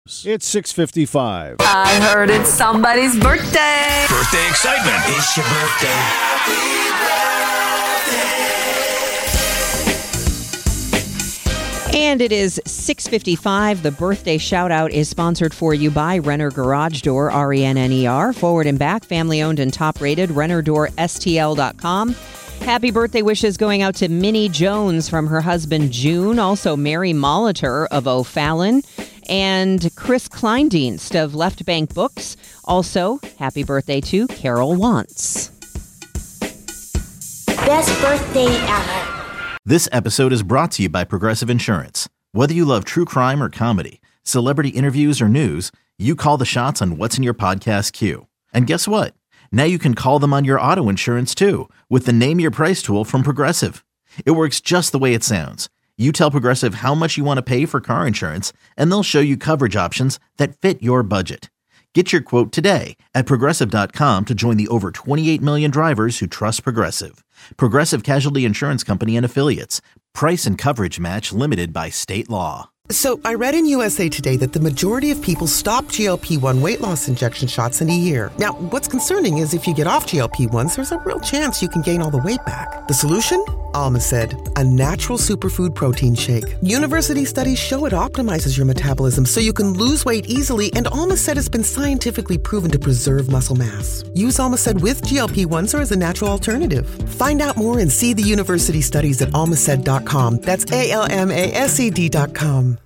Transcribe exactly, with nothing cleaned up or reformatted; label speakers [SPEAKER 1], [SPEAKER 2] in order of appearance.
[SPEAKER 1] It's six fifty-five.
[SPEAKER 2] I heard it's somebody's birthday.
[SPEAKER 3] Birthday excitement.
[SPEAKER 4] It's your birthday. Happy birthday.
[SPEAKER 5] And it is six fifty-five. The birthday shout out is sponsored for you by Renner Garage Door, R E N N E R, forward and back, family owned and top rated, renner door S T L dot com. Happy birthday wishes going out to Minnie Jones from her husband June, also Mary Molitor of O'Fallon, and Chris Kleindienst of Left Bank Books. Also, happy birthday to Carol Wantz.
[SPEAKER 6] Best birthday ever.
[SPEAKER 7] This episode is brought to you by Progressive Insurance. Whether you love true crime or comedy, celebrity interviews or news, you call the shots on what's in your podcast queue. And guess what? Now you can call them on your auto insurance too with the Name Your Price tool from Progressive. It works just the way it sounds. You tell Progressive how much you want to pay for car insurance, and they'll show you coverage options that fit your budget. Get your quote today at Progressive dot com to join the over twenty-eight million drivers who trust Progressive. Progressive Casualty Insurance Company and Affiliates. Price and coverage match limited by state law.
[SPEAKER 8] So I read in U S A Today that the majority of people stop G L P one weight loss injection shots in a year. Now, what's concerning is if you get off G L P ones, there's a real chance you can gain all the weight back. The solution? Alma said, a natural superfood protein shake. University studies show it optimizes your metabolism so you can lose weight easily, and Alma said it's been scientifically proven to preserve muscle mass. Use Alma said with G L P ones or as a natural alternative. Find out more and see the university studies at alma said dot com. That's A L M A S E D dot com.